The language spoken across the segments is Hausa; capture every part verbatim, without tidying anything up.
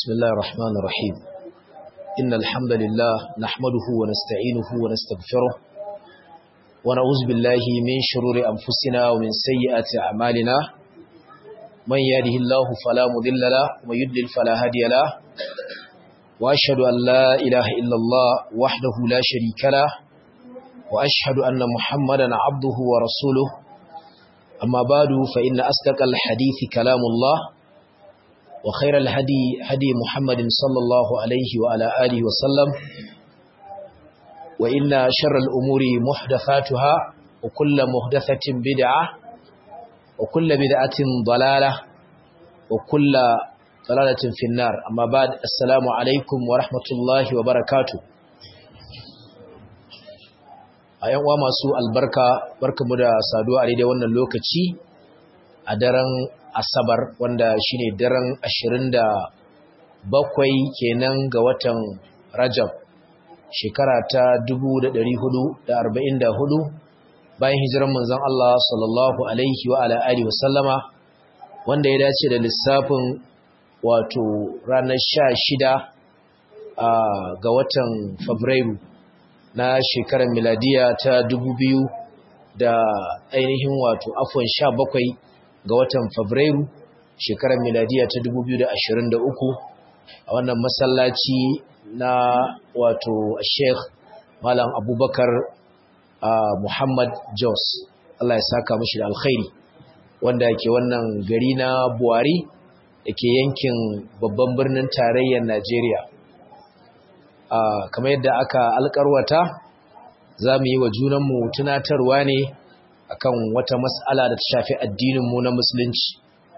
بسم الله الرحمن الرحيم إن الحمد لله نحمده ونستعينه ونستغفره ونعوذ بالله من شرور أنفسنا ومن سيئات أعمالنا من يهده الله فلا مضل له ومن يضلل فلا هادي له وأشهد أن لا إله إلا الله وحده لا شريك له وأشهد أن محمدا عبده ورسوله أما بعد فإن أصدق الحديث كلام الله وخير الهدي هدي محمد صلى الله عليه وعلى آله وسلم وإن شر الأمور محدثاتها وكل محدثة بدعة وكل بدعة ضلالة وكل ضلالة في النار أما بعد السلام عليكم ورحمة الله وبركاته أيها masu albarka barkamu da saduwa a daidai wannan lokaci a daren Asabar wanda shine daren ashirin da bakwai kenan ga watan Rajab shekara ta dubu da ɗari hudu da arba'in da hudu bayan hijiran manzon Allah sallallahu alaihi wa ala alihi wasallama wanda ya dace da lissafin wato ranar sha shida ga watan Fabrairu na shekarar miladiya ta dubu biyu da ainihin wato afwan sha bakwai ga watan Fabrairu shekarar miladiya ta dubu biyu da ashirin da uku a wannan masallaci na wato Sheikh Malam Abubakar Muhammad Jos Allah ya saka mishi da alkhairi wanda yake wannan gari na Buhari yake yankin babban birnin tarayyar Najeriya kamar yadda aka alƙarwata za mu yi wa junanmu tunatarwa ne akan wata mas'ala da ta shafi addininmu na musulunci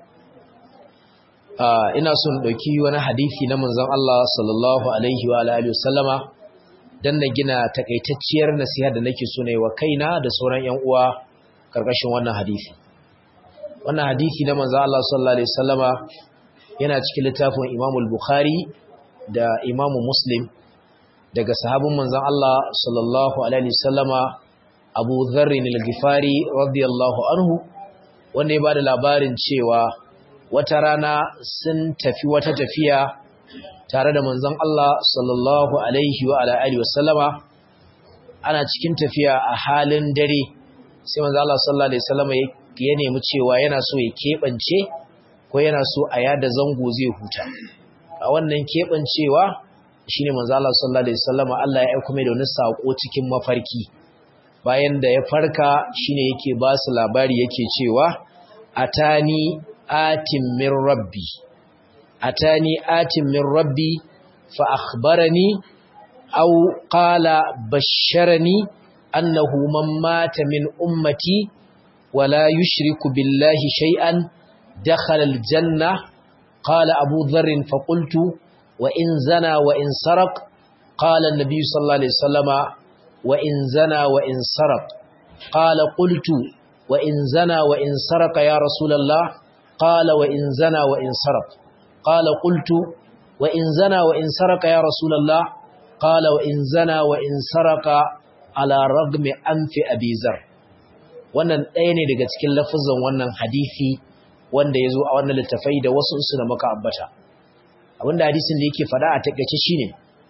ina son ɗauki wani hadisi na manzon Allah sallallahu alaihi wa alihi wasallama dan na gina takaitacciyar nasiha da nake so ne wa kaina da sauran ƴan uwa karkashin wannan hadisi wannan hadisi na manzon Allah sallallahu alaihi wasallama yana cikin littafin Imam al-Bukhari da Imam Muslim daga sahabin manzon Allah sallallahu alaihi wasallama Abu Dharr al-Ghifari radiyallahu anhu wanda ya bada labarin cewa wata rana sun tafi wata tafiya tare da manzon Allah sallallahu alaihi wa ala alihi wasallama ana cikin tafiya a halin dare sai manzon Allah sallallahu alaihi wasallama ya nemi cewa yana so ya kebance ko yana so a yada zango zai huta a wannan kebancewa shine manzon Allah sallallahu alaihi wasallama Allah ya aika mai da wani sako cikin mafarki bayan da ya farka shine yake ba su labari yake cewa atani atim min rabbi atani atim min rabbi fa akhbarani aw qala basharani annahu man mata min ummati wala yushriku billahi shay'an dakhala aljanna qala abu dharr fa qultu wa in zana wa in saraq qala an-nabiy sallallahu alaihi wasallama وإن زنى وإن سرق قال قلت وإن زنى وإن سرق يا رسول الله قال وإن زنى وإن سرق قال قلت وإن زنى وإن سرق يا رسول الله قال وإن زنى وإن سرق على رغم أنف أبي ذر wannan ɗaya ne daga cikin lafazan wannan hadisi wanda ya zo a wannan littafai da wasu su da maka ambata abinda hadisin da yake faɗa a takaice shine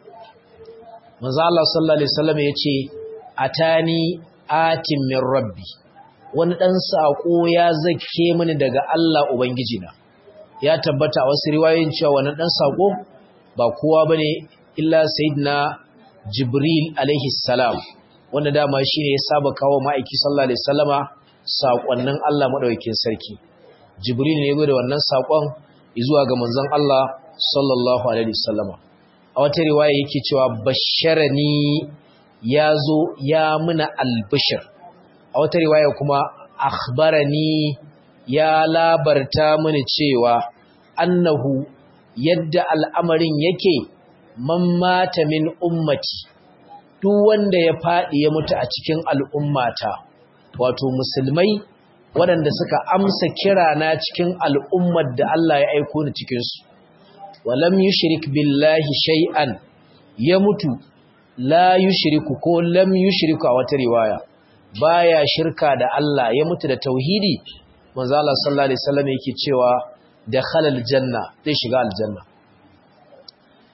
manzo Allah sallallahu alaihi wasallam yace atani atim min rabbi wani dan sako ya zake mini daga Allah ubangijina ya tabbata a wasu riwayoyin cewa wannan dan sako ba kowa bane illa sayyidina jibril alaihi salam wanda dama shine ya saba kawo ma'aiki sallallahu alaihi wasallama sakonnin Allah madaukakin sarki jibril ne ya zo da wannan sakon zuwa ga manzon Allah sallallahu alaihi wasallama a wata riwaya yake cewa basharani ya zo ya muna albishir a wata riwaya kuma akhbarani ya labarta mini cewa annahu yadda al'amarin yake man mata min ummati duk wanda ya fadi ya mutu a cikin al'ummata wato musulmai waɗanda suka amsa kira na cikin al'ummar da Allah ya aiko ni cikin su walam yushrik billahi shay'an ya mutu la yushriku ko lam yushriku a wata riwaya baya shirka da Allah ya mutu da tauhidi manzo Allah sallallahu alaihi wasallam yake cewa dakhala aljanna zai shiga aljanna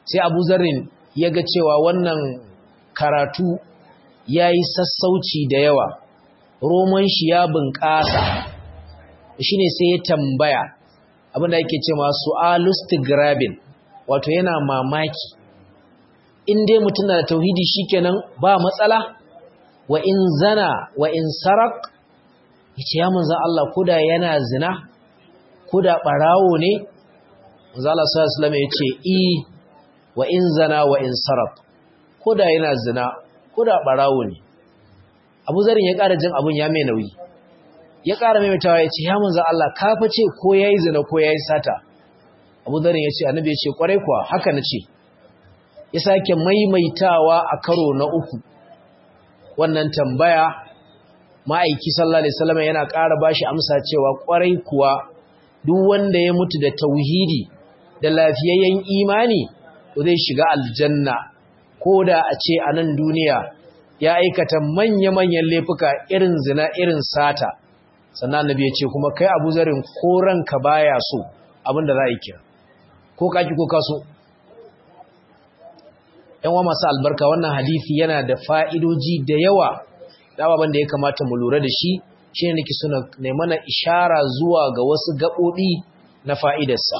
sai Abu Zarrin ya ga cewa wannan karatu yayi sassauci da yawa, roman shi ya bunƙasa, shine sai ya tambaya abinda yake cewa su'alustigrabin, wato yana mamaki in dai mutum na da tauhidi shikenan ba matsala, wa in zana wa in sarak, yace ya manzo Allah koda yana zina koda barawo ne? Manzo Allah sallallahu alaihi wasallam yace i wa in zana wa in sarak, koda yana zina koda barawo ne. Abu Zarin ya ƙara jin abun ya mai nauyi, ya ƙara maimaitawa yace ya manzo Allah ka fa ce ko yayi zina ko yayi sata? Abu Zarin yace annabi yace kwarai kuwa haka nace. Ya sake maimaitawa a karo na uku wannan tambaya, ma'aiki sallallahu alaihi wasallam yana ƙara bashi amsa cewa ƙwarai kuwa duk wanda ya mutu da tauhidi da lafiyayyen imani to zai shiga aljanna, koda a ce a nan duniya ya aikata manya-manyan laifuka irin zina irin sata. Sannan annabi ya ce kuma kai Abu Zarin ko ranka baya so abinda za a yi kira, ko kaki ko kaso. ‘Yan wa masu albarka, wannan hadisi yana da fa'idoji da yawa, da ababen da ya kamata mu lura da shi, shi ne nake suna mana ishara zuwa ga wasu gaɓoɓi na fa'idarsa.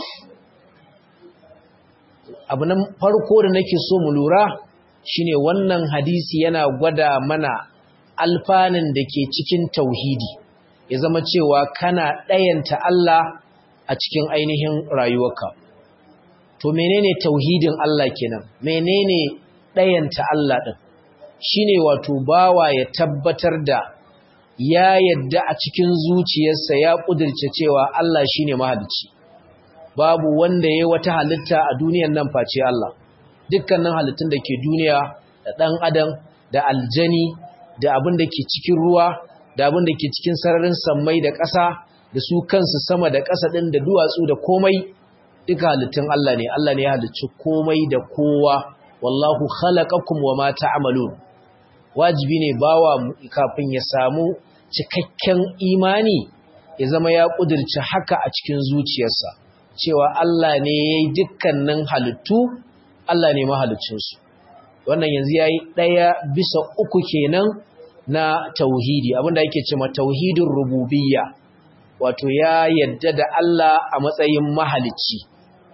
Abu na farko da nake so mu lura shi ne wannan hadisi yana gwada mana alfanin da ke cikin tauhidi, ya zama cewa kana ɗayanta Allah a cikin ainihin rayuwarka. To menene tauhidin Allah kenan? Menene ɗayanta Allah ɗin? Shine wato bawa ya tabbatar da ya yadda a cikin zuciyarsa ya ƙudurce cewa Allah shine mahalicci. Babu wanda yayi wata halitta a duniyar nan face Allah. Dukkanin halittun da ke duniya, da ɗan adam, da aljani, da abin da ke cikin ruwa, da abin da ke cikin sararin sammai da ƙasa, da su kansu sama da ƙasa ɗin da duwatsu da komai, duka halittun Allah ne. Allah ne ya halicci komai da kowa. Wallahu khalaqakum wama ta'malun. Wajibi ne bawa kafin ya samu cikakken imani ya zama ya kudirce haka a cikin zuciyarsa, cewa Allah ne yayi dukkanin halittu, Allah ne mahaliccin su. Wannan yanzu yayi daya bisa uku kenan na tauhidi, abinda yake cewa tauhidin rububiyya, wato ya yadda da Allah a matsayin mahalicci.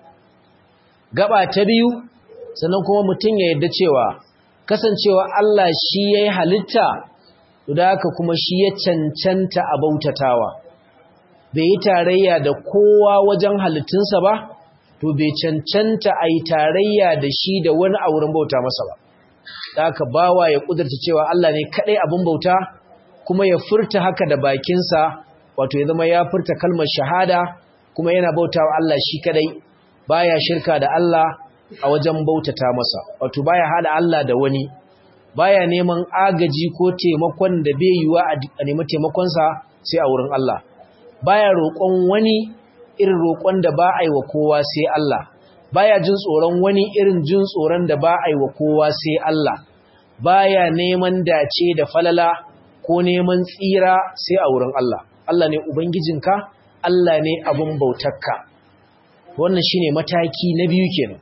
Gaba ta biyu, sannan kuma mutum ya yadda cewa kasancewa Allah shi ya yi halitta, da haka kuma shi ya cancanta a bautatawa. Bai yi tarayya da kowa wajen halittunsa ba, to bai cancanta a yi tarayya da shi da wani a wurin bauta masa ba. Da haka bawa ya ƙudurta cewa Allah ne kaɗai abin bauta, kuma ya furta haka da bakinsa, wato ya zama ya furta kalmar shahada, kuma yana bautawa Allah shi kaɗai, baya shirka da Allah a wajen bautata masa, wato baya hada Allah da wani, baya neman agaji ko taimakon da bai yiwa a nemi taimakonsa sai a wurin Allah, baya roƙon wani irin roƙon da ba a yi wa kowa sai Allah, baya jin tsoron wani irin jin tsoron da ba a yi wa kowa sai Allah, baya neman dace da falala ko neman tsira sai a wurin Allah. Allah ne ubangijinka, Allah ne abin bautarka. Wannan shine mataki na biyu kenan.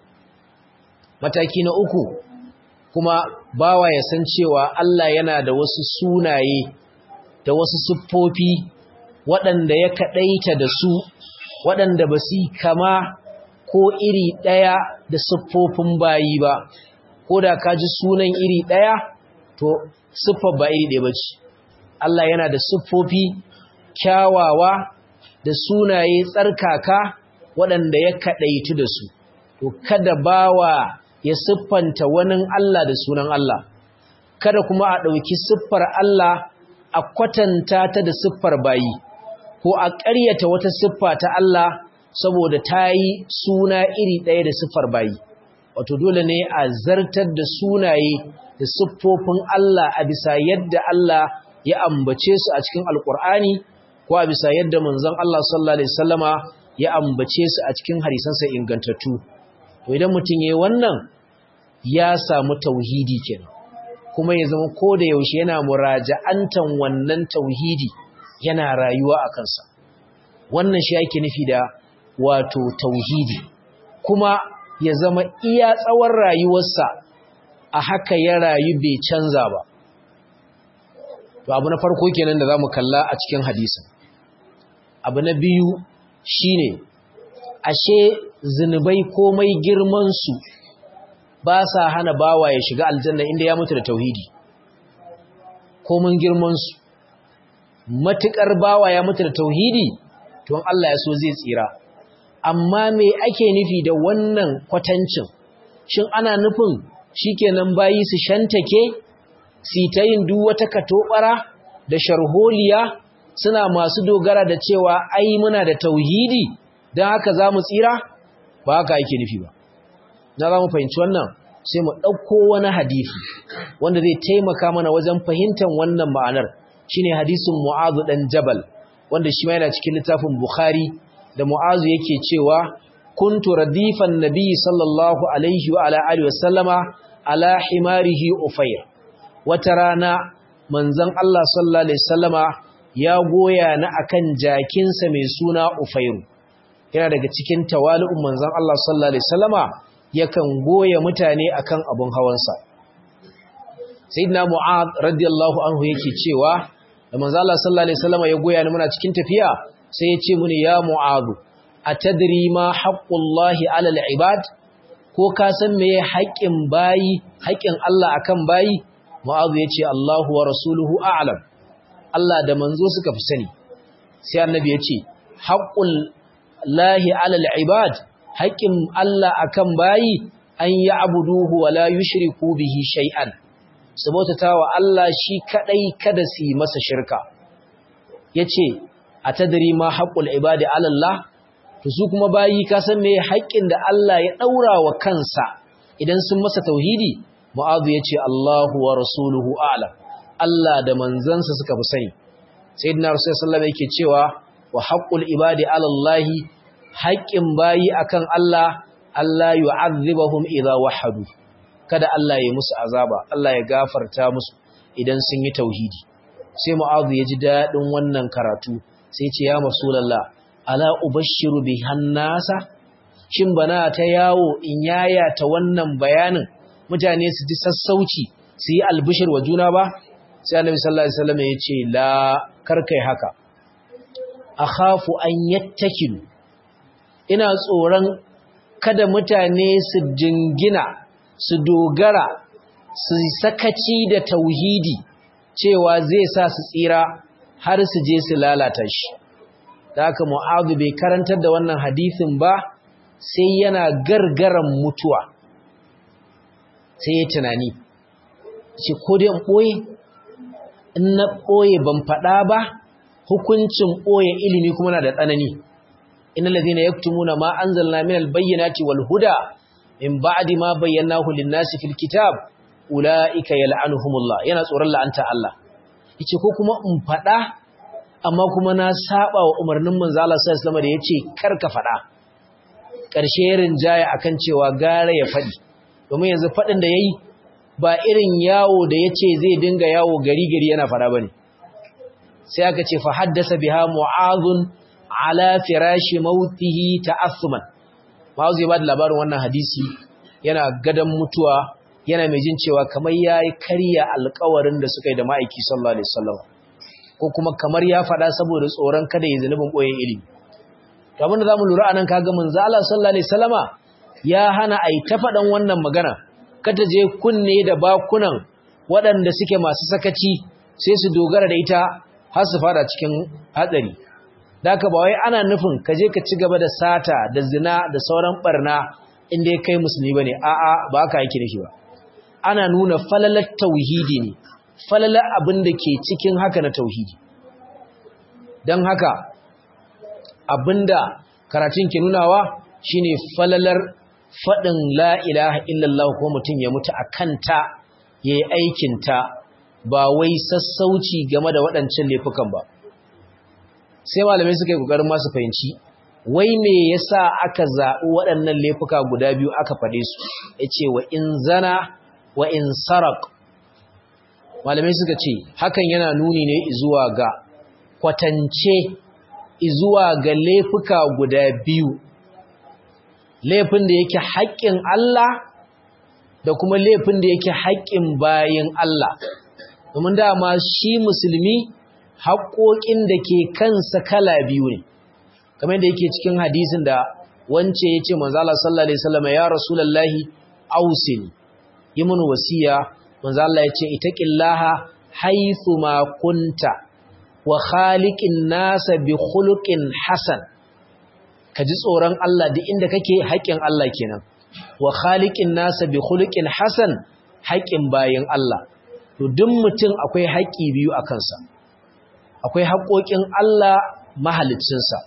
Mataki na uku kuma bawa ya san cewa Allah yana da wasu sunaye da wasu siffofi waɗanda ya kaɗaita da su, waɗanda ba su kama ko iri ɗaya da siffofin bayi ba. Ko da ka ji sunan iri ɗaya, to siffar ba iri ɗaya ba ce. Allah yana da siffofi kyawawa da sunaye tsarkaka waɗanda ya kaɗaitu da su. To kada bawa ya siffanta wani Allah da sunan Allah, kada kuma a ɗauki siffar Allah a kwatanta ta da siffar bayi, ko a ƙaryata wata siffa ta Allah saboda ta yi suna iri ɗaya da siffar bayi. Wato dole ne a zartar da sunaye da siffofin Allah a bisa yadda Allah ya ambace su a cikin Alƙur'ani, ko a bisa yadda manzon Allah sallallahu alaihi wasallama ya ambace su a cikin hadisansa ingantattu. To idan mutum yayi wannan, ya samu tauhidi kenan, kuma ya zama ko da yaushe yana muraja'antan wannan tauhidi, yana rayuwa a kansa. Wannan shi yake nufi da wato tauhidi. Kuma ya zama iya tsawon rayuwarsa a haka ya rayu bai canza ba. To abu na farko kenan da zamu kalla a cikin hadisin. Abu na biyu shine ashe zinubai komai girman su ba sa hana bawa ya shiga aljanna inda ya mutu da tauhidi. Komai girman su matukar bawa ya mutu da tauhidi to Allah ya so zai tsira. Amma me ake nufi da wannan kwatancin? Shin ana nufin shikenan bayi su shantake su ta yin duk wata katobara da sharholiya suna masu dogara da cewa ai muna da tauhidi don haka za mu tsira? Ba haka ake nufi ba. Na za mu fahimci wannan sai mu ɗauko wani hadisi wanda zai taimaka mana wajen fahimtar wannan ma'anar. Shine hadisin Mu'adh dan Jabal wanda shi ma yana cikin littafin Bukhari, da Mu'adh yake cewa kuntu radifan nabiy sallallahu alaihi wa ala alihi wasallama ala himarihi Ufayr. Wata rana manzon Allah sallallahu alaihi wasallama ya goya ni akan jakinsa mai suna Ufayr. Yana daga cikin tawali'un manzon Allah sallallahu alaihi wasallama yakan goya mutane akan abun hawansa. Sayyidina Mu'adh radiyallahu anhu yake cewa da manzon Allah sallallahu alaihi wasallama ya goya ni muna cikin tafiya sai ya ce muni ya Mu'adh atadri ma haqqullahi 'ala al-ibad, ko ka san meye haƙƙin bayi, haƙƙin Allah akan bayi? Mu'adh ya ce Allahu wa rasuluhu a'lam. Allah da manzo suka fi sani. Sai annabi ya ce haqqul lahi 'ala al-ibad, haƙƙin Allah akan bayi an ya'buduhu wa la yushriku bihi shay'an, su bautatawa Allah shi kadai kada su yi masa shirka. Yace atadri ma haqqul ibadi 'ala Allah, to su kuma bayi ka san me haƙƙin da Allah ya daura wa kansa idan sun masa tauhidi? Mu'adh yace Allahu wa rasuluhu a'lam. Allah da manzansa suka fi sani. Sayyidina Rasulullah sallallahu alaihi wasallam yake cewa wa haqqul ibadi 'ala Allah, haƙƙin bayi akan Allah, Allah yu'adhibuhum idza wahadu, kada Allah ya musu azaba, Allah ya gafarta musu idan sun yi tauhidi. Sai Mu'adh ya ji dadin wannan karatu sai ce ya Rasulullah ala ubashiru bihan nasa, shin bana ta yawo in yaya ta wannan bayanin mutane su ji sassauci su yi albishir wa juna ba? Sai Annabi sallallahu alaihi wasallam ya ce la, karkai haka. Akhafu an yattakilu, ina tsoron kada mutane su jingina su dogara su sakaci da tauhidi cewa zai sa su tsira har su je su lalata shi. Da haka Mu'adh bai karantar da wannan hadisin ba sai yana gargaran mutuwa. Sai ya tunani, ce ko dai in ɓoye? In na ɓoye ban faɗa ba, hukuncin ɓoye ilimi kuma na da tsanani. Innal ladhina yaktumuna ma anzalna minal bayyinati wal huda min ba'di ma bayyanahu lin-nasi fil kitab ulaika yal'anuhumullah. Yana tsoron la'anta Allah. Yace ko kuma in faɗa amma kuma na saba wa umarnin manzo Allah sallallahu alaihi wasallam da yace kar ka faɗa. Ƙarshe ya rinjaya akan cewa gara ya faɗi. Domin yanzu faɗin da yayi ba irin yawo da yace zai dinga yawo gari gari yana faɗa bane. Sai aka ce fa haddasa biha Mu'adh ala firashi mautihi ta'assuman. Mu'adh ya bada labarin wannan hadisi yana gadan mutuwa, yana mai jin cewa kamar yayi karya alƙawarin da suka yi da ma'aiki sallallahu alaihi wasallam, ko kuma kamar ya faɗa saboda tsoron kada ya zanubin ɓoye ilimi. Kamar da zamu lura anan kaga manzo Allah sallallahu alaihi wasallama ya hana ai ta faɗan wannan magana, kada je kunne da bakunan waɗanda suke masu sakaci sai su dogara da ita har su fara cikin hatsari. Da haka ba wai ana nufin ka je ka ci gaba da sata da zina da sauran barna inda kai musulmi bane, a'a ba haka yake nufi ba. Ana nuna falalar tauhidi ne, falalar abin da ke cikin haka na tauhidi. Don haka abinda karatun ke nunawa shine falalar faɗin la ilaha illallah ko mutum ya mutu a kanta ya yi aikinta, ba wai sassauci game da waɗancan laifukan ba. Sai malamai suka yi ƙoƙarin masu fahimci wai me yasa aka zaɓi waɗannan laifuka guda biyu aka faɗe su, ya ce wa in zana wa in sarak. Malamai suka ce hakan yana nuni ne zuwa ga kwatance zuwa ga laifuka guda biyu, laifin da yake haƙƙin Allah da kuma laifin da yake haƙƙin bayin Allah domin dama shi musulmi haƙoƙin da ke kansa kala biyu ne kamar da yake cikin hadisin da wance yace manzo Allah sallallahu alaihi wasallam ya rasulullahi ausini yi mun wasiya manzo Allah yace itaqillaha haythu ma kunta wa khaliqin nasa bi khuluqin hasan kaji tsoron Allah duk inda kake haƙin Allah kenan wa khaliqin nasa bi khuluqin hasan haƙin bayin Allah to duk mutum akwai haƙi biyu a kansa akwai haƙoƙin Allah mahaliccinsa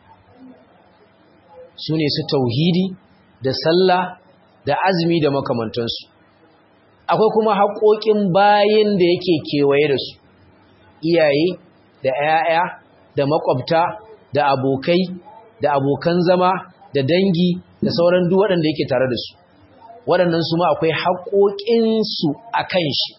sune su tauhidi da sallah da azumi da makamantansu akwai kuma haƙoƙin bayin da yake kewaye da su iyaye da ‘ya'ya, da makwabta, da abokai, da abokan zama, da dangi, da sauran duk waɗanda yake tare da su. Waɗannan su ma akwai haƙoƙinsu a kan shi.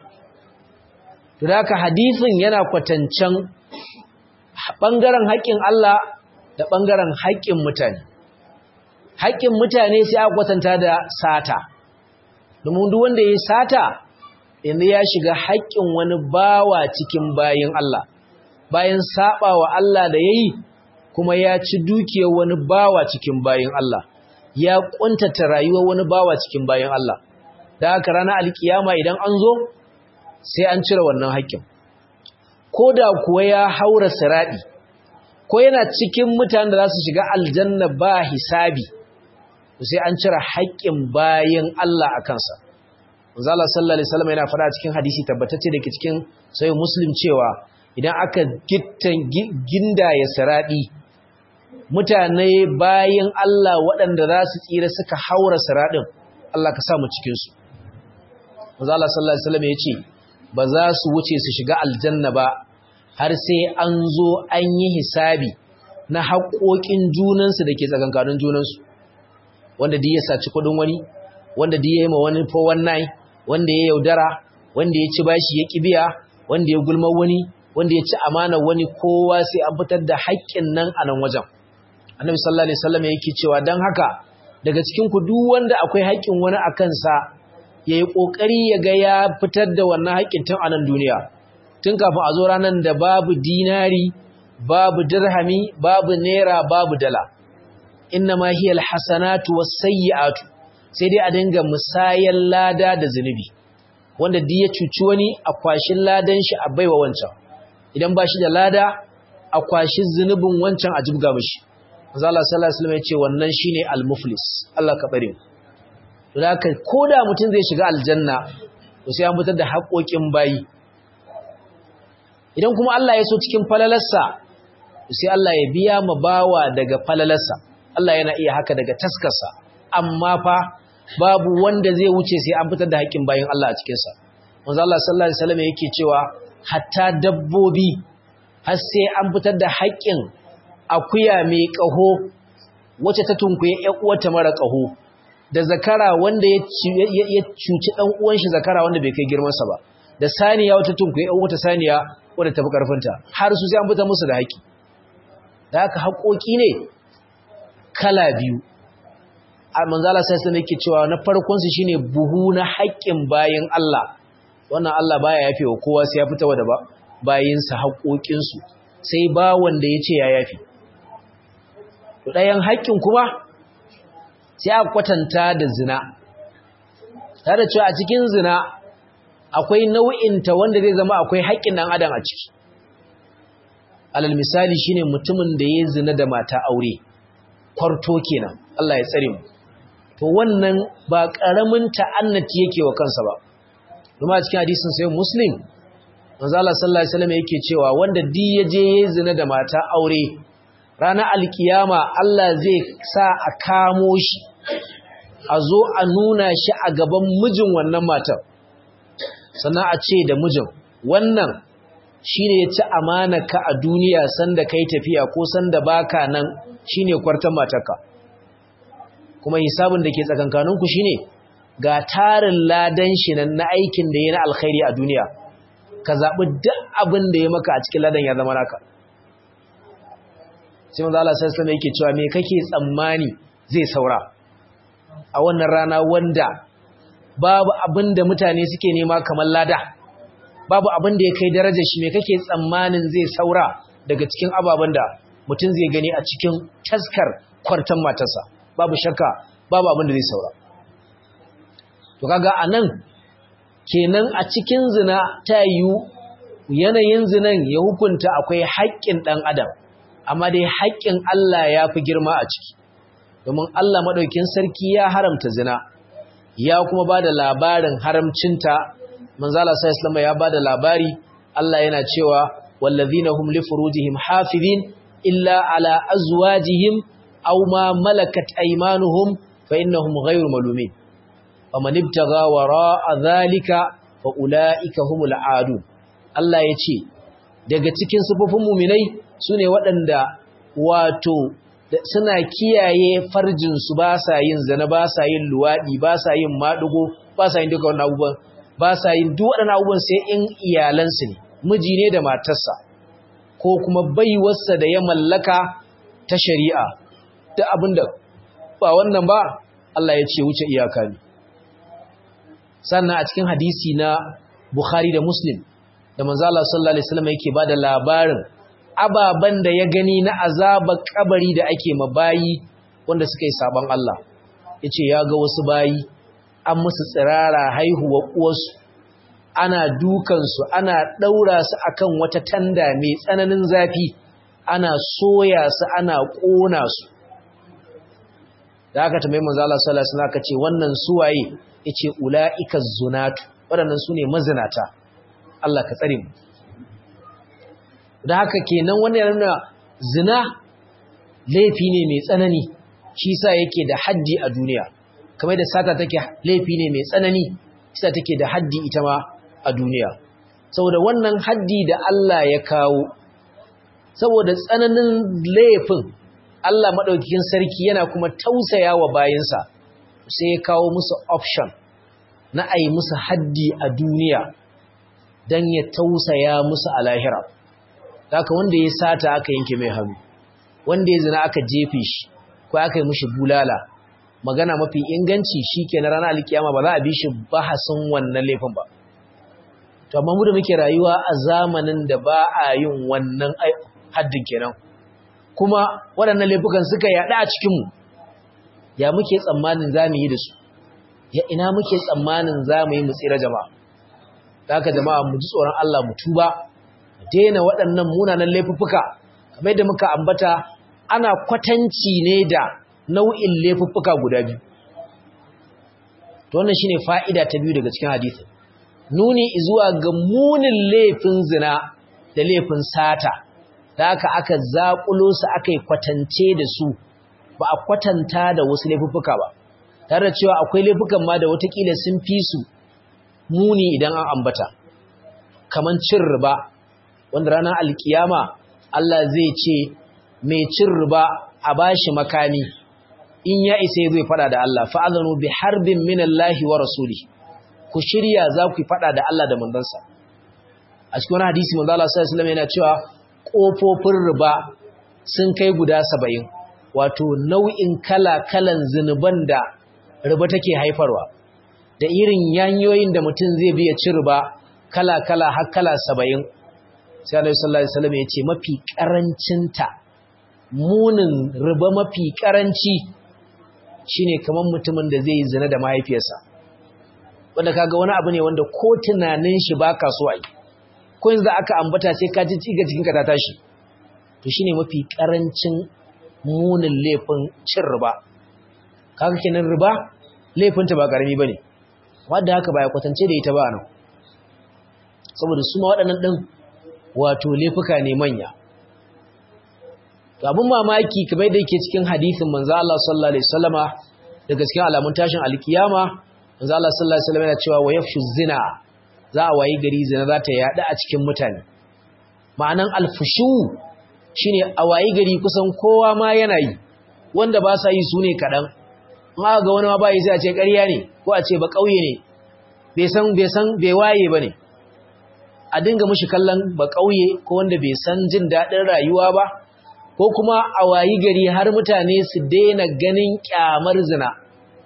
Tudaka hadithin yana kwatancan ɓangaren haƙƙin Allah da ɓangaren haƙƙin mutane. Haƙƙin mutane sai aka kwatanta da sata. Domin duk wanda ya yi sata, yanzu ya shiga haƙƙin wani bawa cikin bayin Allah. Bayan saba wa Allah da yayi kuma ya ci dukiyar wani bawa cikin bayin Allah ya kuntata rayuwar wani bawa cikin bayin Allah da haka ranar alkiyama idan an zo sai an cire wannan haƙƙin koda kuwa ya haura siradi ko yana cikin mutanen da za su shiga aljanna ba hisabi sai an cire haƙƙin bayin Allah a kansa manzo Allah sallallahu alaihi wasallam yana fara cikin hadisi tabbatacce dake cikin sahih Muslim cewa idan aka ginda ya siraɗi mutane bayan Allah waɗanda za su tsira suka haura siraɗin Allah ka samu cikinsu manzo Allah sallallahu alaihi wasallam ya ce ba za su wuce su shiga aljanna ba har sai an zo an yi hisabi na haƙoƙin junansu da ke tsakankanin junansu wanda duk ya saci kuɗin wani wanda duk ya yi ma wani four one nine wanda ya yaudara wanda ya ci bashi ya ƙi biya wanda ya gulma wani wanda ya ci amana wani kowa sai an fitar da haƙƙin nan a nan wajen annabi sallallahu alaihi wasallam yake cewa dan haka daga cikin ku duk wanda akwai haƙƙin wani a kansa yayi kokari ya ga ya fitar da wannan haƙƙin tun a nan duniya tun kafin a zo ranar da babu dinari babu dirhami babu naira babu dala innama hiya alhasanatu wasayyi'atu sai dai a dinga musayan lada da zunubi wanda duk ya cuci wani a kwashin ladan shi a baiwa wancan idan ba shi da lada a kwashi zunubin wancan a jibga mishi manzo Allah sallallahu alaihi wasallam ya ce wannan shine al-muflis Allah ka bare mu to da haka koda mutum zai shiga aljanna to sai an fitar da haƙoƙin bayi idan kuma Allah ya so cikin falalarsa to sai Allah ya biya ma bawa daga falalarsa Allah yana iya haka daga taskarsa amma fa babu wanda zai wuce sai an fitar da haƙin bayin Allah a cikin sa manzo Allah sallallahu alaihi wasallam yake cewa hatta dabbobi har sai an fitar da haƙƙin akuya mai ƙaho wacce ta tunkuye ƴan uwarta mara ƙaho da zakara wanda ya cuci ɗan uwan shi zakara wanda bai kai girman sa ba da saniya wata tunkuye ƴan uwarta saniya wanda tafi karfinta har su sai an fitar musu da haƙƙi da haka haƙoƙi ne kala biyu manzo Allah sai sai yake cewa na farkon su shine buhu na haƙƙin bayin Allah wannan Allah baya yafe wa kowa sai ya fita da bayinsa haƙoƙinsu sai ba wanda ya ce ya yafe to ɗayan haƙƙin kuma sai a kwatanta da zina tare da cewa a cikin zina akwai nau'inta wanda zai zama akwai haƙƙin ɗan adam a ciki alal misali shine mutumin da ya zina da mata aure kwarto kenan Allah ya tsare mu to wannan ba ƙaramin ta'annati yake wa kansa ba kuma a cikin hadisin sai muslim manzo Allah sallallahu alaihi wasallam yake cewa wanda di yaje yayin zina da mata aure ranar alkiyama Allah zai sa a kamo shi a zo a nuna shi a gaban mijin wannan matar sannan a ce da mijin wannan shine ya ci amanaka a duniya sanda kai tafiya ko sanda baka nan shine kwartan matarka kuma hisabin da ke tsakankaninku shine ga tarin ladan shi nan na aikin da ya na alkhairi a duniya ka zaɓi duk abin da ya maka a cikin ladan ya zama naka sai manzo Allah sai sai yake cewa me kake tsammani zai saura a wannan rana wanda babu abin da mutane suke nema kamar lada babu abin da ya kai darajar shi me kake tsammanin zai saura daga cikin ababen da mutum zai gani a cikin taskar kwartan matarsa babu shakka babu abin da zai saura to kaga anan kenan a cikin zina ta yiwu yanayin zinan ya hukunta akwai haƙƙin ɗan adam amma dai haƙƙin Allah ya fi girma a ciki domin Allah maɗaukin sarki ya haramta zina ya kuma ba da labarin haramcinta manzala sai islama ya ba da labari Allah yana cewa wallazina hum li furujihim hafizin illa ala azwajihim aw ma malakat aymanuhum fa innahum ghayru malumin faman ibtagha wara'a dhalika fa ulaika humul aadun Allah ya ce daga cikin sufufin muminai sune waɗanda wato suna kiyaye farjinsu ba sa yin zina ba sa yin luwaɗi ba sa yin maɗugo ba sa yin duka wannan abubuwan ba sa yin duk waɗannan abubuwan sai in iyalansu ne miji ne da matarsa ko kuma baiwarsa da ya mallaka ta shari'a da abinda ba wannan ba Allah ya ce wuce iyaka ne sannan a cikin hadisi na Bukhari da Muslim da manzo Allah sallallahu alaihi wasallam yake bada labarin ababan da ya gani na azabar kabari da ake mabayi wanda suka yi saban Allah yace ya ga wasu bayi an musu tsirara haihuwa uwarsu ana dukan su ana daura su akan wata tanda mai tsananin zafi ana soya su ana kona su da aka tambaye manzo Allah sallallahu alaihi wasallam aka ce wannan suwaye yace ulaika zunatu wadannan sune mazinata Allah ka tsare mu da haka kenan wannan yana zina laifi ne mai tsanani shi yasa yake da haddi a duniya kamar da sata take laifi ne mai tsanani shi yasa take da haddi ita ma a duniya saboda wannan haddi da Allah ya kawo saboda tsananin laifin Allah madaukakin sarki yana kuma tausaya wa bayinsa sai ya kawo musu option na ai musu haddi a duniya dan ya tausaya musu a lahira haka wanda ya sata aka yanke mai hannu wanda ya zina aka jefe shi ko aka yi mishi bulala magana mafi inganci shike na ranar alkiyama ba za a bi shi bahasin wannan laifin ba to amma mu da muke rayuwa a zamanin da ba a yin wannan haddin kenan kuma waɗannan laifukan suka yaɗa a cikin mu ya muke tsammanin zamu yi da su ya ina muke tsammanin zamu yi mu tsira jama'a haka jama'a mu ji tsoron Allah mu tuba daina waɗannan munanan laifuffuka kamar yadda muka ambata ana kwatanci ne da nau'in laifuffuka guda biyu to wannan shine fa'ida ta biyu daga cikin hadisi nuni zuwa ga munin laifin zina da laifin sata da haka aka zakulo su aka yi kwatance da su ba a kwatanta da wasu laifuffuka ba tare da cewa akwai laifukan ma da watakila sun fi su muni idan an ambata kaman cin riba wanda ranar alkiyama Allah zai ce mai cin riba a bashi makami in ya isa zai fada da Allah fa'adhanu bi harbin minallahi wa rasuli ku shirya za ku fada da Allah da manzansa a cikin wani hadisi manzo Allah sallallahu alaihi wasallam yana cewa kofofin riba sun kai guda saba'in wato nau'in kala-kalan zinuban da riba take haifarwa da irin yanyoyin da mutum zai biya ci riba kala-kala har kala saba'in sai Annabi sallallahu alaihi wasallam ya ce mafi karancinta munin riba mafi karanci shine kaman mutumin da zai zina da mahaifiyarsa wanda kaga wani abu ne wanda ko tunanin shi baka so ai ko yanzu aka ambata sai ka ji ciga cikin ka ta tashi to shine mafi karancin munin laifin cin riba kaga kenan riba laifinta ba karami bane wanda haka ba ya kwatance da ita ba nan saboda su ma waɗannan din wato laifuka ne manya to abun mamaki kamar da yake cikin hadisin manzo Allah sallallahu alaihi wasallama da gaskiya alamun tashin alkiyama manzo Allah sallallahu alaihi wasallama yana cewa wa yafshu zina za a wayi gari zina za ta yada a cikin mutane ma'anan alfushu shine a wayi gari kusan kowa ma yana yi wanda ba sa yi su ne kadan in aka ga wani ma ba yi sai a ce ƙarya ne ko a ce ba kauye ne bai san bai san bai waye bane a dinga mishi kallon ba kauye ko wanda bai san jin dadin rayuwa ba ko kuma a wayi gari har mutane su daina ganin kyamar zina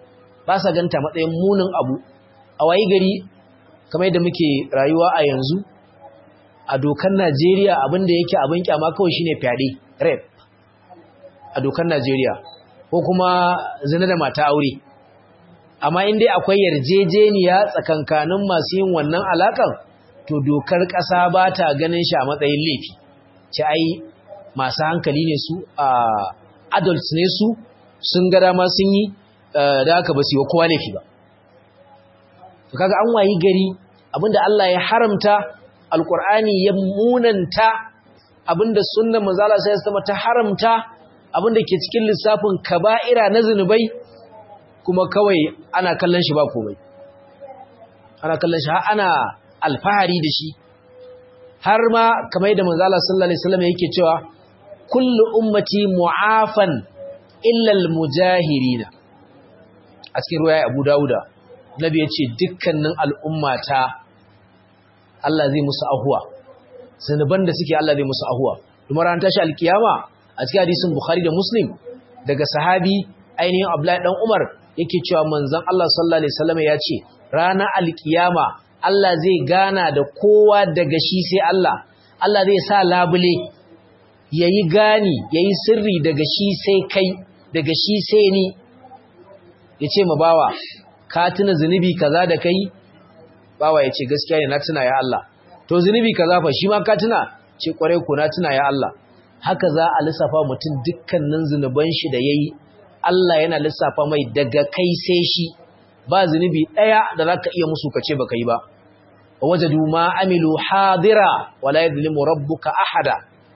ba sa ganta matsayin munin abu a wayi gari kamar yadda muke rayuwa a yanzu a dokar Najeriya abinda yake abin kyama kawai shine fyaɗe rape a dokar Najeriya ko kuma zina da mata aure amma in dai akwai yarjejeniya tsakankanin masu yin wannan alakan to dokar ƙasa ba ta ganin shi a matsayin laifi ce ai masu hankali ne su a adults ne su sun ga dama sun yi da haka ba su yi wa kowa laifi ba to kaga an wayi gari abinda Allah ya haramta alqur'ani ya munanta abinda sunnar manzo Allah sai ya ta haramta abinda ke cikin lissafin kaba'ira na zinubai kuma kawai ana kallon shi ba komai ana kallon shi har ana alfahari da shi har ma kamar yadda manzo Allah sallallahu alaihi wasallam yake cewa kullu ummati mu'afan illa al-mujahirina a cikin ruwaya Abu Dawuda Nabi ya ce dukkanin al'ummata Allah zai musu ahuwa zanuban da suke Allah zai musu ahuwa kuma ran tashi alkiyama a cikin hadisin Bukhari da Muslim daga sahabi ainihin Abdullahi dan Umar yake cewa manzon Allah sallallahu alaihi wasallam ya ce ranar alkiyama Allah zai gana da kowa daga shi sai Allah Allah zai sa labule yayi gani yayi sirri daga shi sai kai daga shi sai ni yace ma bawa ka tuna zunubi kaza da kai bawa yace gaskiya ne na tuna ya Allah to zunubi kaza fa shi ma ka tuna ce kware ko na tuna ya Allah haka za a lissafa mutum dukkanin zunuban shi da yayi Allah yana lissafa mai daga kai sai shi ba zunubi daya da zaka iya musu kace baka yi ba wajadu ma amilu hadira wala yadhlimu rabbuka ahada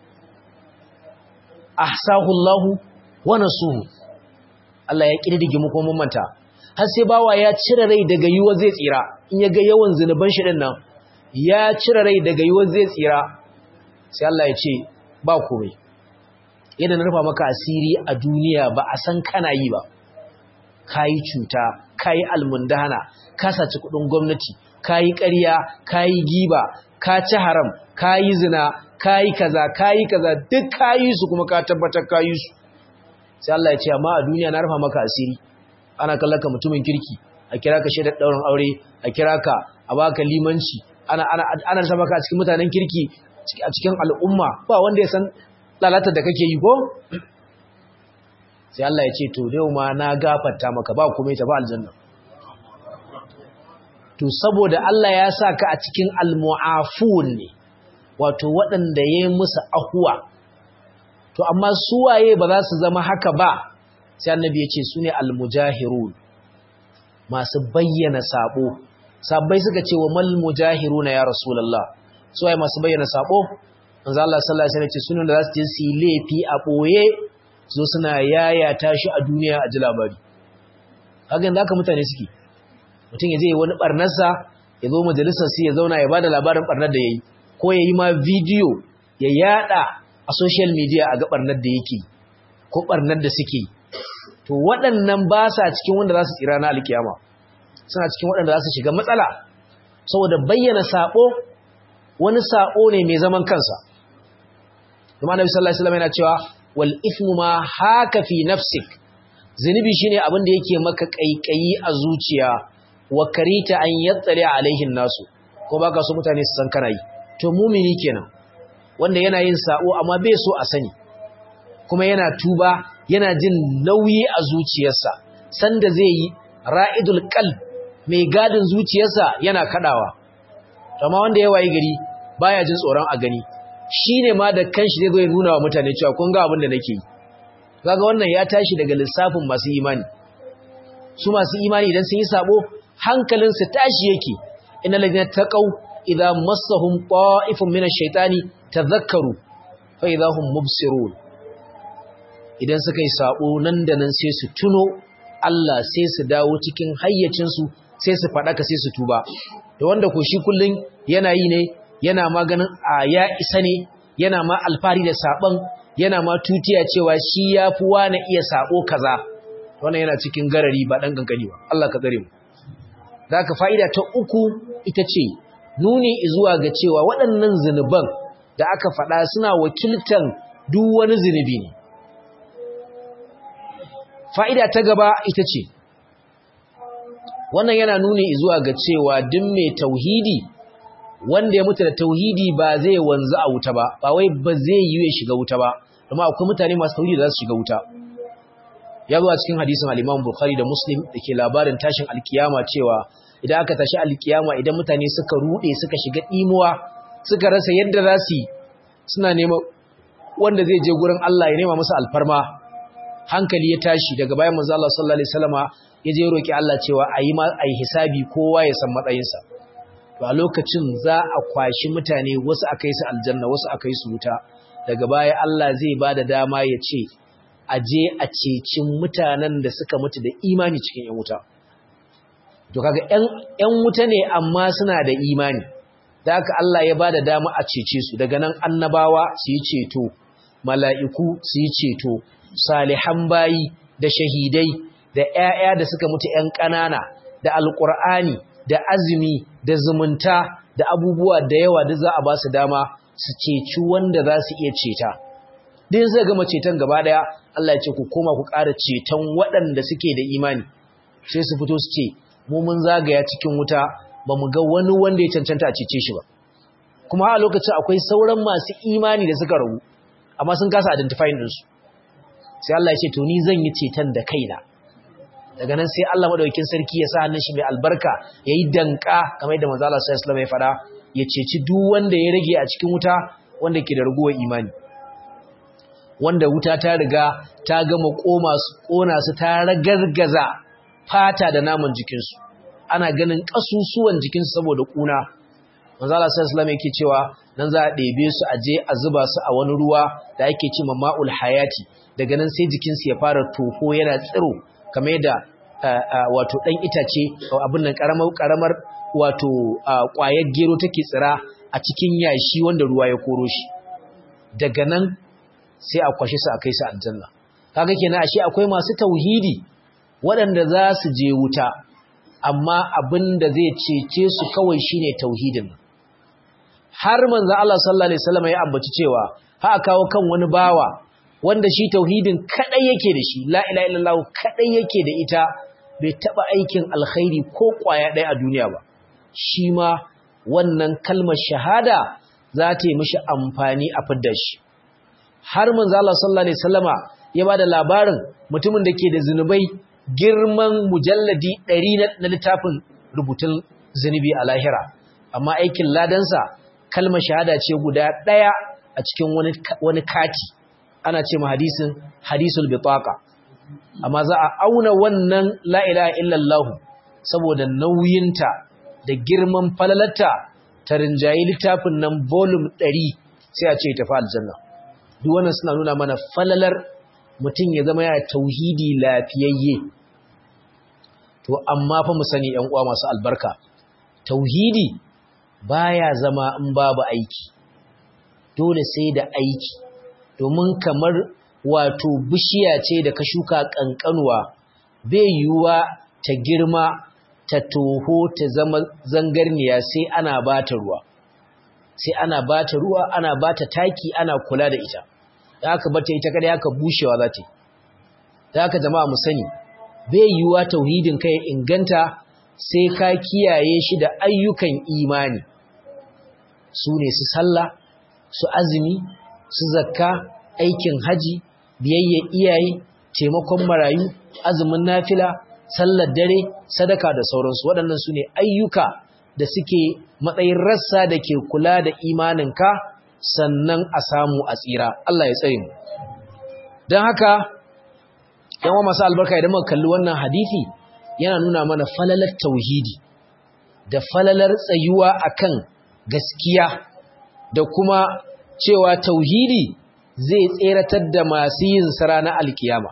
ahsahu Allahu wa nasuhu Allah ya kididdige mu kuma mun manta har sai bawa ya cire rai daga yiwa zai tsira in ya ga yawan zinuban shi din nan ya cire rai daga yiwa zai tsira sai Allah ya ce ba komai yadda na rufa maka asiri a duniya ba a san kana yi ba kayi cuta kayi almundahana ka saci kudin gwamnati kayi ƙarya kayi giba ka ci haram kayi zina kayi kaza kayi kaza duk kayi su kuma ka tabbatar kayi su sai Allah ya ce amma a duniya na rufa maka asiri ana kallon ka mutumin kirki a kira ka shaidar daurin aure a kira ka a baka limanci ana ana ana rufa maka a cikin mutanen kirki a cikin al'umma ba wanda ya san lalata da kake yi ko sai Allah ya ce to yau ma na gafarta maka ba komai ta ba aljanna to saboda Allah ya sa ka a cikin almu'afun ne wato waɗanda ya yi musu ahuwa to amma suwaye ba za su zama haka ba sai annabi ya ce su ne almujahirun masu bayyana sabo sabbai suka ce wa mal mujahiruna ya rasulullah suwaye masu bayyana sabo manzo Allah sallallahu alaihi wasallam ya ce sunan da za su je su yi laifi a boye zo suna yayata shi a duniya a ji labari kaga yanzu haka mutane suke mutum ya je wani barnarsa ya zo majalisar sai ya zauna ya bada labarin barnar da yayi ko yayi ma bidiyo ya yada a social media a ga barnar da yake ko barnar da suke to waɗannan ba sa cikin wanda za su tsira na alkiyama suna cikin waɗanda za su shiga matsala saboda bayyana sabo wani sabo ne mai zaman kansa kuma Annabi sallallahu alaihi wasallam yana cewa wal ithmu ma haka fi nafsik zinubi shine abin da yake maka kaikayi a zuciya wa karita an yattali alaihin nasu ko baka so mutane su san kana yi to mumini kenan wanda yana yin sa'o amma bai so a sani kuma yana tuba yana jin nauyi a zuciyarsa sanda zai yi ra'idul qalb mai gadin zuciyarsa yana kadawa amma wanda ya wayi gari baya jin tsoron a gani shine ma da kanshi zai zo ya nuna wa mutane cewa kun ga abin da nake yi kaga wannan ya tashi daga lissafin masu imani su masu imani idan sun yi sabo hankalinsu tashi yake innal ladina taqaw idza massahum ta'ifun minash shaitani tadhakkaru fa idza hum mubsirun idan suka yi sabo nan da nan sai su tuno Allah sai su dawo cikin hayyacin su sai su fadaka sai su tuba da wanda ko shi kullun yana yi ne yana maganin a ya isa ne yana ma alfari da saban yana ma tutiya cewa shi yafi wani iya sabo kaza wannan yana cikin garari ba dan kankani ba Allah ka tsare mu zaka fa'ida ta uku ita ce nuni zuwa ga cewa waɗannan zinuban da aka faɗa suna wakiltan duk wani zinubi ne fa'ida ta gaba ita ce wannan yana nuni zuwa ga cewa duk mai tauhidi wanda ya mutu da tauhidi ba zai wanzu a wuta ba ba wai ba zai yi ya shiga wuta ba amma akwai mutane masu tauhidi da za su shiga wuta ya zo a cikin hadisin al-Imam Bukhari da Muslim dake labarin tashin alkiyama cewa idan aka tashi alkiyama idan mutane suka rude suka shiga dimuwa suka rasa yadda za su suna neman wanda zai je gurin Allah ya nema musu alfarma hankali ya tashi daga bayan manzo Allah sallallahu alaihi wasallama ya je roki Allah cewa ayi ma ayi hisabi kowa ya san matsayinsa to a lokacin za a kwashi mutane wasu akai su aljanna wasu akai su wuta daga baya Allah zai bada dama ya ce aje a cecin mutanen da suka mutu da imani cikin yan wuta to kaga yan yan wuta ne amma suna da imani da haka Allah ya bada dama a cece su daga nan annabawa su yi ceto mala'iku su yi ceto salihan bayi da shahidai da ƴaƴa da suka mutu ƴan ƙanana da alƙur'ani da azumi da zumunta da abubuwa da yawa duk za a ba su dama su ceci wanda za su iya ceta din sai gama ceton gaba daya Allah ya ce ku koma ku ƙara ceton waɗanda suke da imani sai su fito su ce mu mun zagaya cikin wuta ba mu ga wani wanda ya cancanta a cece shi ba kuma a lokacin akwai sauran masu imani da suka ragu amma sun kasa identifying ɗinsu sai Allah ya ce to ni zan yi ceton da kaina daga nan sai Allah madaukakin sarki ya sa hannun shi mai albarka yayi danka kamar yadda manzo Allah sallallahu alaihi wasallam ya fada ya ceci duk wanda ya rage a cikin wuta wanda ke da raguwar imani wanda wuta ta riga ta gama koma su kona su ta ragargaza fata da naman jikinsu ana ganin kasusuwan jikinsu saboda kuna manzo Allah sallallahu alaihi wasallam yake cewa nan za a ɗebe su a je a zuba su a wani ruwa da ake cewa ma'ul hayati daga nan sai jikinsu ya fara toho yana tsiro kamar yadda wato dan itace abin nan karamar karamar wato ƙwayar gero take tsira a cikin yashi wanda ruwa ya koro shi daga nan sai a kwashe su a kai su aljanna kaga kenan ashe akwai masu tauhidi waɗanda za su je wuta amma abin da zai cece su kawai shine tauhidin har manzo Allah sallallahu alaihi wasallam ya ambaci cewa ha kawo kan wani bawa wanda shi tauhidin kadai yake da shi la ilaha illallah kadai yake da ita bai taba aikin alkhairi ko kwaya ɗaya a duniya ba shi ma wannan kalmar shahada za ta yi mishi amfani a fidda shi har manzo Allah sallallahu alaihi wasallama ya bada labarin mutumin da ke da zinubai girman mujalladi ɗari na littafin rubutun zinubi a lahira amma aikin ladansa kalmar shahada ce guda ɗaya a cikin wani wani kati ana ce ma hadisin hadisul bitaqa amma za a auna wannan la ilaha illallah saboda nauyinta da girman falalarta ta rinjayi littafin nan volume ɗari sai a ce ta fa aljanna duk wannan suna nuna mana falalar mutum ya zama ya tauhidi lafiyayye to amma fa mu sani ƴan uwa masu albarka tauhidi baya zama in babu aiki dole sai da aiki domin kamar wato bishiya ce da ka shuka kankanuwa bai yiwuwa ta girma ta toho ta zama zangarniya sai ana bata ruwa sai ana bata ruwa ana bata taki ana kula da ita da aka bata ita kada aka bushewa za ta yi da aka jama'a mu sani bai yiwuwa tauhidin kai inganta sai ka kiyaye shi da ayyukan imani su ne su sallah su azumi su zakka aikin haji biyayya iyaye taimakon marayu azumin nafila sallar dare sadaka da sauransu waɗannan su ne ayyuka da suke matsayin rassa da ke kula da imaninka sannan a samu a tsira Allah ya tsare mu don haka yawan masu albarka idan muka kalli wannan hadisi yana nuna mana falalar tauhidi da falalar tsayuwa akan gaskiya da kuma cewa tauhidi zai tseratar da masu yin sara na alkiyama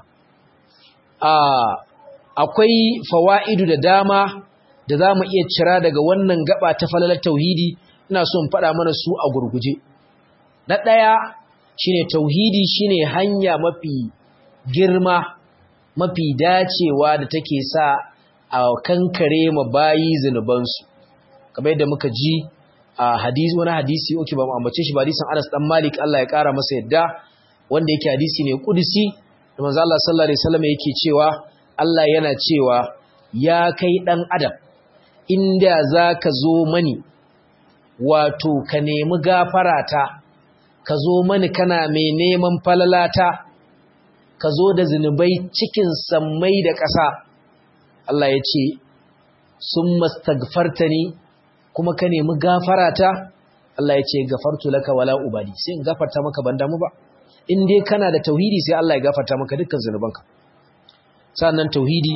akwai fawa'idu da dama da za mu iya cira daga wannan gaba ta falalar tauhidi ina so in faɗa mana su a gurguje na ɗaya shine tauhidi shine hanya mafi girma mafi dacewa da take sa a kankare ma bayi zinubansu kamar yadda muka ji a hadisi wani hadisi oke ba mu ambace shi ba hadisin Anas dan Malik Allah ya kara masa yadda wanda yake hadisi ne kudusi da manzo Allah sallallahu alaihi wasallam yake cewa Allah yana cewa ya kai dan adam inda zaka zo mani wato ka nemi gafarata ka zo mani kana mai neman falalata ka zo da zinubai cikin sammai da ƙasa Allah ya ce sun mastagfartani kuma ka nemi gafarata Allah ya ce gafartu laka wala ubali sai in gafarta maka ban damu ba in dai kana da tauhidi sai Allah ya gafarta maka dukkan zanubanka sannan tauhidi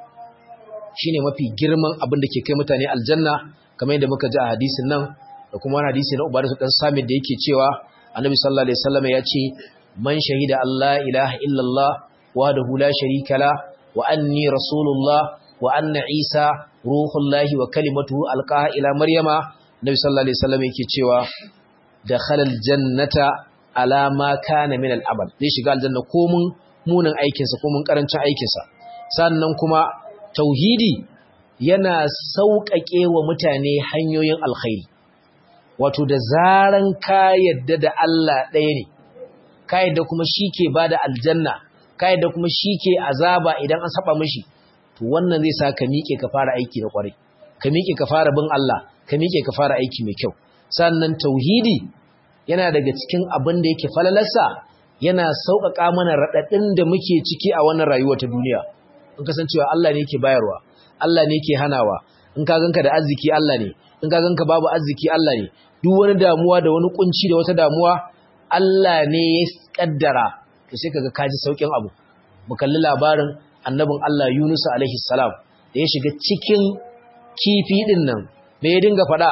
shine mafi girman abin da ke kai mutane aljanna kamar yadda muka ji a hadisin nan da kuma wani hadisi na Ubadatu dan Samit da yake cewa Annabi sallallahu alaihi wasallam ya ce man shahida Allah ilaha illallah wahdahu la sharika la wa anni rasulullah wa anna Isa ruhullahi wa kalimatuhu alqaha ila Maryama Nabi sallallahu alaihi wasallam yake cewa dakhala aljannata ala ma kana min al'amal zai shiga aljanna ko mun munin aikin sa ko mun karancin aikin sa sannan kuma tauhidi yana sauƙaƙe wa mutane hanyoyin alkhairi wato da zaran ka yadda da Allah ɗaya ne ka yadda kuma shike bada aljanna ka yadda kuma shike azaba idan an saba mishi to wannan zai sa ka miƙe ka fara aiki da ƙwarai ka miƙe ka fara bin Allah ka miƙe ka fara aiki mai kyau sannan tauhidi yana daga cikin abin da yake falalarsa yana sauƙaƙa mana raɗaɗin da muke ciki a wannan rayuwa ta duniya in kasancewa Allah ne yake bayarwa Allah ne yake hanawa in ka ganka da arziki Allah ne in ka ganka babu arziki Allah ne duk wani damuwa da wani kunci da wata damuwa Allah ne ya kaddara to sai kaga kaji saukin abu mu kalli labarin annabin Allah Yunus alaihi salam da ya shiga cikin kifi din nan me ya dinga faɗa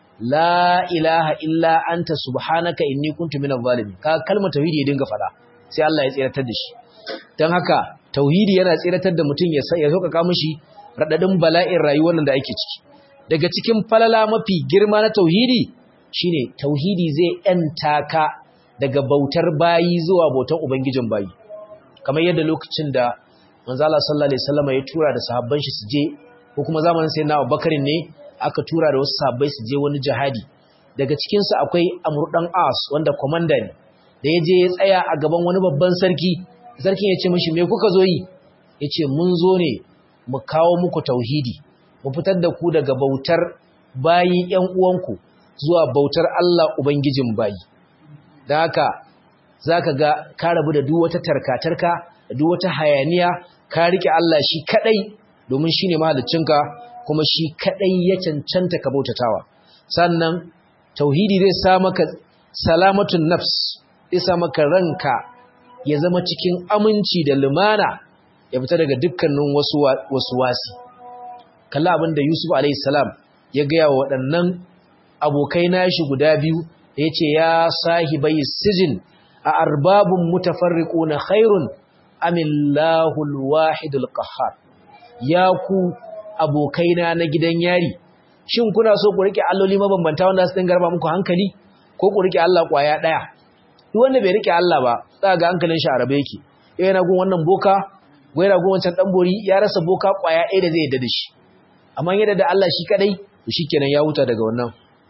la ilaha illa anta subhanaka inni kuntu minadh zalimin ka kalmar tauhidi ya dinga faɗa sai Allah ya tsiratar da shi dan haka tauhidi yana tsiratar da mutum ya ya sauƙaƙa mishi radadin bala'in rayuwar nan da ake ciki daga cikin falala mafi girma na tauhidi shine tauhidi zai yanta ka daga bautar bayi zuwa bautar ubangijin bayi kamar yadda lokacin da manzo Allah sallallahu alaihi wasallam ya tura da sahabban shi su je ko kuma zamanin sayyidina Abubakar ne aka tura da wasu sahabbai su je wani jihadi daga cikin su akwai Amr dan As wanda komanda ne da ya je ya tsaya a gaban wani babban sarki sarkin ya ce mishi me kuka zo yi yace mun zo ne mu kawo muku tauhidi mu fitar da ku daga bautar bayi ƴan uwanku zuwa bautar Allah ubangijin bayi dan haka zaka ga ka rabu da duk wata tarka-tarka da duk wata hayaniya ka rike Allah shi kadai domin shine mahaliccinka kuma shi kadai ya cancanta ka bautatawa sannan tauhidi zai sa maka salamatun nafs zai sa maka ranka ya zama cikin aminci da lumana ya fita daga dukkanin wasu wasu wasi kalla abinda Yusuf alayhi salam ya ga wa waɗannan abokai nashi guda biyu da yace ya sahibai sijin a arbabun mutafarriquna khairun amillahu alwahidul qahhar ya ku abokaina na gidan yari shin kuna so ku rike alloli mabambanta wanda su dinga raba muku hankali ko ku rike Allah kwaya daya duk wanda bai rike Allah ba za ga hankalin shi arabe yake yana gun wannan boka goyira gun wancan dan bori ya rasa boka kwaya ɗaya da zai yadda da shi amma yadda da Allah shi kadai to shikenan ya huta daga wannan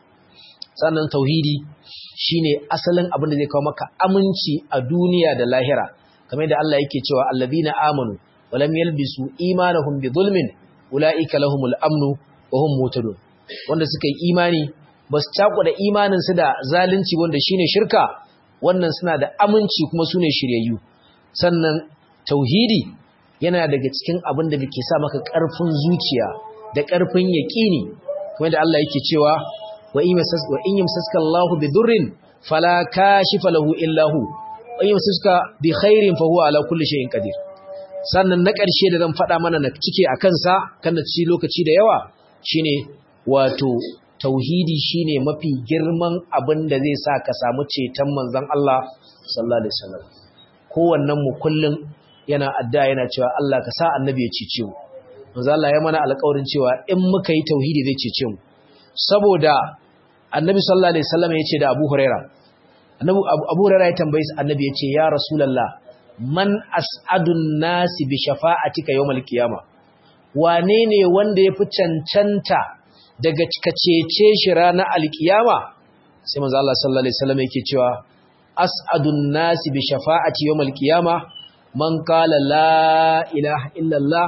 sannan tauhidi shine asalin abin da zai kawo maka aminci a duniya da lahira kamar da Allah yake cewa allazina amanu wa lam yalbisu imanahum bi zulmin ulaika lahumul amnu wa hum muhtadun wanda suka yi imani basu cakuda imanin su da zalunci wanda shine shirka wannan suna da aminci kuma sune shiryayyu sannan tauhidi yana daga cikin abin da ke sa maka karfin zuciya da karfin yaqini kamar da Allah yake cewa wa in yamsaska Allahu bi durrin fala kashifa lahu illa hu wa in yamsaska bi khairin fa huwa ala kulli shay'in qadir sannan na ƙarshe da zan faɗa mana na cike a kansa kan na ci lokaci da yawa shine wato tauhidi shine mafi girman abin da zai sa ka samu ceton manzon Allah sallallahu alaihi wasallam kowannen mu kullun yana addu'a yana cewa Allah ka sa annabi ya cece mu manzon Allah ya mana alƙawarin cewa in muka yi tauhidi zai cece mu saboda annabi sallallahu alaihi wasallam ya ce da Abu Huraira annabi Abu Huraira ya tambaye annabi ya ce ya rasulullah man as'adun nasi bi shafa'atika yawmal qiyama wane ne wanda yafi cancanta daga cece shi ranar alkiyama sai manzo Allah sallallahu alaihi wasallam yake cewa as'adun nasi bi shafa'ati yawmal qiyama man qala la ilaha illa Allah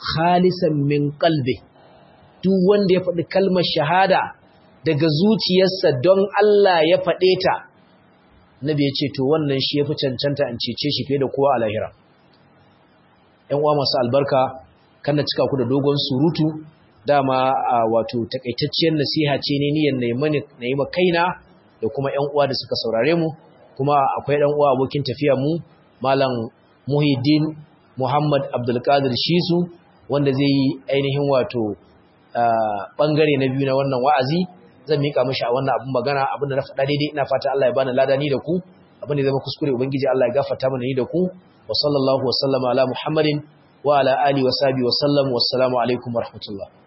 khalisan min qalbi duk wanda ya faɗi kalmar shahada daga zuciyarsa don Allah ya faɗe ta nabi ya ce to wannan shi yafi cancanta an cece shi fiye da kowa a lahira ƴan uwa masu albarka kana cika ku da dogon surutu dama wato takaitacciyar nasiha ce ne niyyar na yi kaina da kuma ƴan uwa da suka saurare mu kuma akwai ɗan uwa abokin tafiyar mu malam Muhyiddin Muhammad Abdul Qadir Shisu wanda zai yi ainihin wato bangare na biyu na wannan wa'azi zan mika mishi a wannan abun magana abin da na faɗa daidai ina fata Allah ya bani lada ni da ku abin da zama kuskure ubangiji Allah ya gafarta mana ni da ku wa sallallahu wa sallama ala Muhammadin wa ala alihi wa sahbihi wa sallam wassalamu alaikum wa rahmatullah